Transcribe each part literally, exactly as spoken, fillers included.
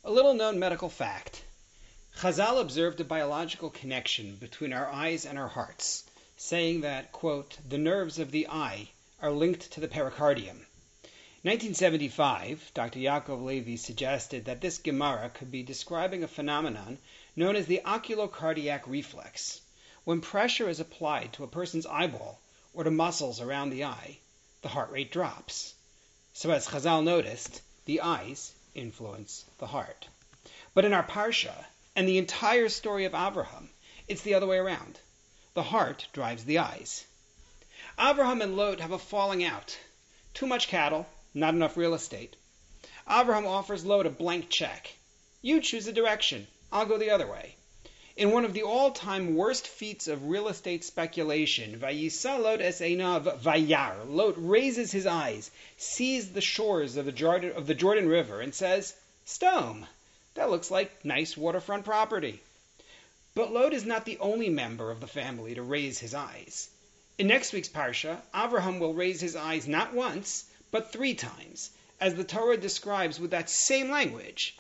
A little-known medical fact. Chazal observed a biological connection between our eyes and our hearts, saying that, quote, the nerves of the eye are linked to the pericardium. In nineteen seventy-five, Doctor Yaakov Levy suggested that this Gemara could be describing a phenomenon known as the oculocardiac reflex. When pressure is applied to a person's eyeball or to muscles around the eye, the heart rate drops. So as Chazal noticed, the eyes influence the heart. But in our Parsha, and the entire story of Avraham, it's the other way around. The heart drives the eyes. Avraham and Lot have a falling out. Too much cattle, not enough real estate. Avraham offers Lot a blank check. You choose a direction, I'll go the other way. In one of the all-time worst feats of real estate speculation, Vayisa Lot es einav vayar, Lot raises his eyes, sees the shores of the Jordan, of the Jordan River, and says, Stone, that looks like nice waterfront property. But Lot is not the only member of the family to raise his eyes. In next week's Parsha, Avraham will raise his eyes not once, but three times, as the Torah describes with that same language.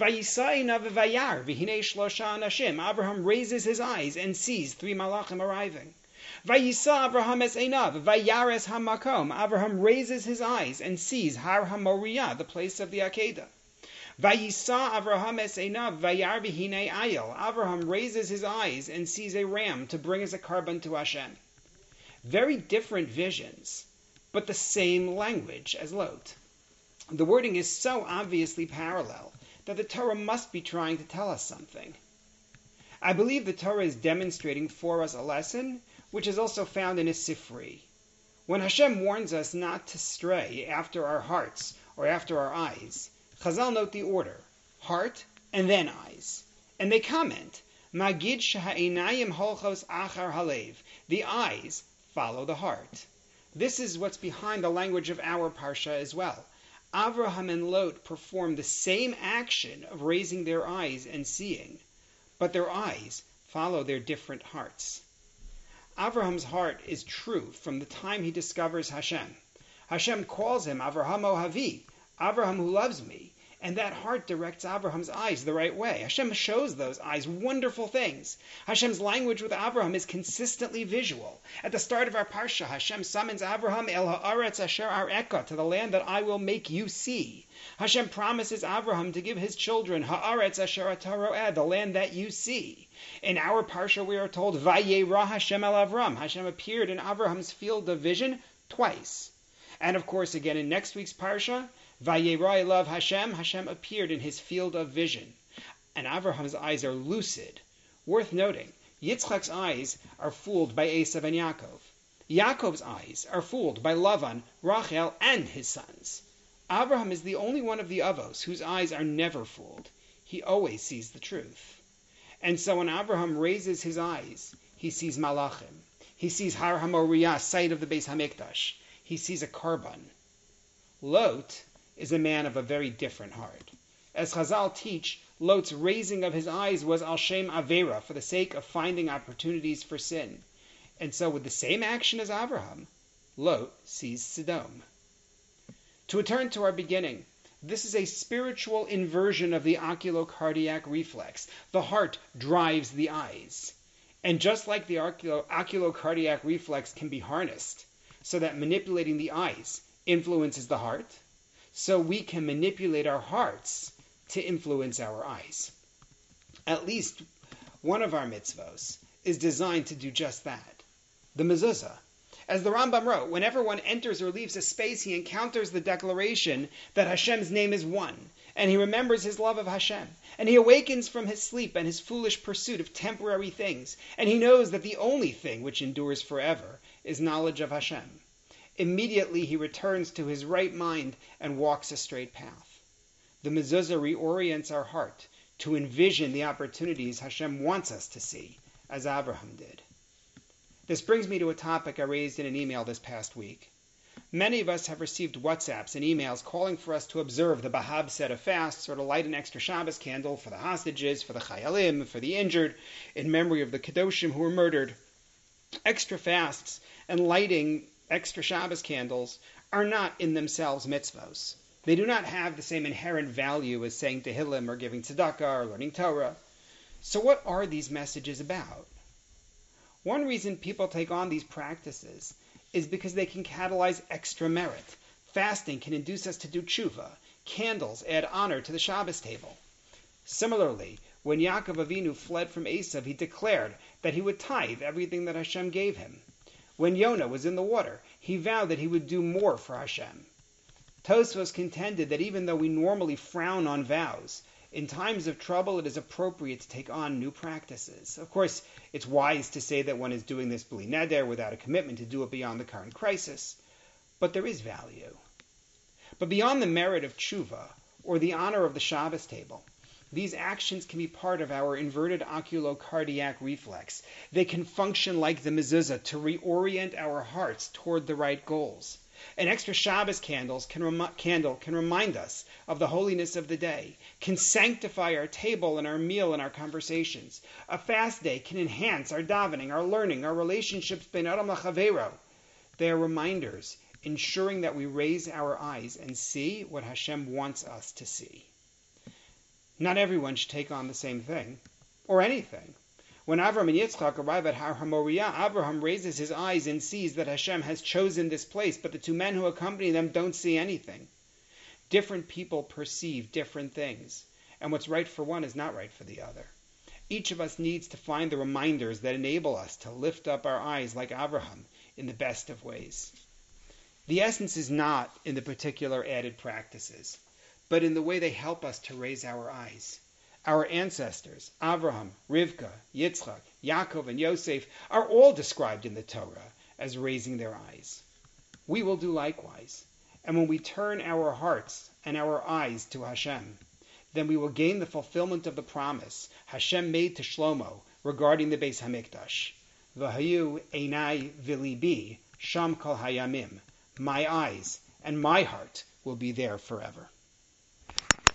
Avraham raises his eyes and sees three malachim arriving. Avraham raises his eyes and sees Har HaMoriah, the place of the Akedah. Avraham raises his eyes and sees a ram to bring as a carbon to Hashem. Very different visions, but the same language as Lot. The wording is so obviously parallel that the Torah must be trying to tell us something. I believe the Torah is demonstrating for us a lesson, which is also found in a Sifri. When Hashem warns us not to stray after our hearts or after our eyes, Chazal note the order, heart and then eyes. And they comment, Magid sheha'einayim holchos achar halev, the eyes follow the heart. This is what's behind the language of our Parsha as well. Avraham and Lot perform the same action of raising their eyes and seeing, but their eyes follow their different hearts. Avraham's heart is true from the time he discovers Hashem. Hashem calls him Avraham Ohavi, Avraham who loves me, and that heart directs Avraham's eyes the right way. Hashem shows those eyes wonderful things. Hashem's language with Avraham is consistently visual. At the start of our Parsha, Hashem summons Avraham El Haaretz Asher Areka, to the land that I will make you see. Hashem promises Avraham to give his children Haaretz Asher Ataroeh, the land that you see. In our Parsha we are told Vayera Hashem El Avram. Hashem appeared in Avraham's field of vision twice. And of course again in next week's Parsha, Vayera Elav Hashem, Hashem appeared in his field of vision. And Avraham's eyes are lucid. Worth noting, Yitzchak's eyes are fooled by Esav and Yaakov. Yaakov's eyes are fooled by Lavan, Rachel, and his sons. Avraham is the only one of the Avos whose eyes are never fooled. He always sees the truth. And so when Avraham raises his eyes, he sees Malachim. He sees Har HaMoriah, site of the Beis HaMikdash. He sees a carbon. Lot is a man of a very different heart. As Chazal teach, Lot's raising of his eyes was al shem avera, for the sake of finding opportunities for sin. And so with the same action as Avraham, Lot sees Sodom. To return to our beginning, this is a spiritual inversion of the oculocardiac reflex. The heart drives the eyes. And just like the oculo- oculocardiac reflex can be harnessed so that manipulating the eyes influences the heart, so we can manipulate our hearts to influence our eyes. At least one of our mitzvos is designed to do just that. The mezuzah. As the Rambam wrote, whenever one enters or leaves a space, he encounters the declaration that Hashem's name is one, and he remembers his love of Hashem, and he awakens from his sleep and his foolish pursuit of temporary things, and he knows that the only thing which endures forever is knowledge of Hashem. Immediately he returns to his right mind and walks a straight path. The mezuzah reorients our heart to envision the opportunities Hashem wants us to see, as Avraham did. This brings me to a topic I raised in an email this past week. Many of us have received WhatsApps and emails calling for us to observe the Bahab set of fasts or to light an extra Shabbos candle for the hostages, for the Chayalim, for the injured, in memory of the Kedoshim who were murdered. Extra fasts and lighting extra Shabbos candles are not in themselves mitzvos. They do not have the same inherent value as saying Tehillim or giving tzedakah or learning Torah. So what are these messages about? One reason people take on these practices is because they can catalyze extra merit. Fasting can induce us to do tshuva. Candles add honor to the Shabbos table. Similarly, when Yaakov Avinu fled from Esav, he declared that he would tithe everything that Hashem gave him. When Yonah was in the water, he vowed that he would do more for Hashem. Tosfos contended that even though we normally frown on vows, in times of trouble it is appropriate to take on new practices. Of course, it's wise to say that one is doing this b'li neder, without a commitment to do it beyond the current crisis, but there is value. But beyond the merit of tshuva, or the honor of the Shabbos table, these actions can be part of our inverted oculocardiac reflex. They can function like the mezuzah to reorient our hearts toward the right goals. An extra Shabbos candles can rem- candle can remind us of the holiness of the day, can sanctify our table and our meal and our conversations. A fast day can enhance our davening, our learning, our relationships ben adam lachavero. They are reminders, ensuring that we raise our eyes and see what Hashem wants us to see. Not everyone should take on the same thing, or anything. When Avram and Yitzchak arrive at Har HaMoriah, Abraham raises his eyes and sees that Hashem has chosen this place, but the two men who accompany them don't see anything. Different people perceive different things, and what's right for one is not right for the other. Each of us needs to find the reminders that enable us to lift up our eyes like Abraham in the best of ways. The essence is not in the particular added practices, but in the way they help us to raise our eyes. Our ancestors, Avraham, Rivka, Yitzchak, Yaakov, and Yosef, are all described in the Torah as raising their eyes. We will do likewise. And when we turn our hearts and our eyes to Hashem, then we will gain the fulfillment of the promise Hashem made to Shlomo regarding the Beis Hamikdash. V'hayu einai v'libi sham kol hayamim. My eyes and my heart will be there forever.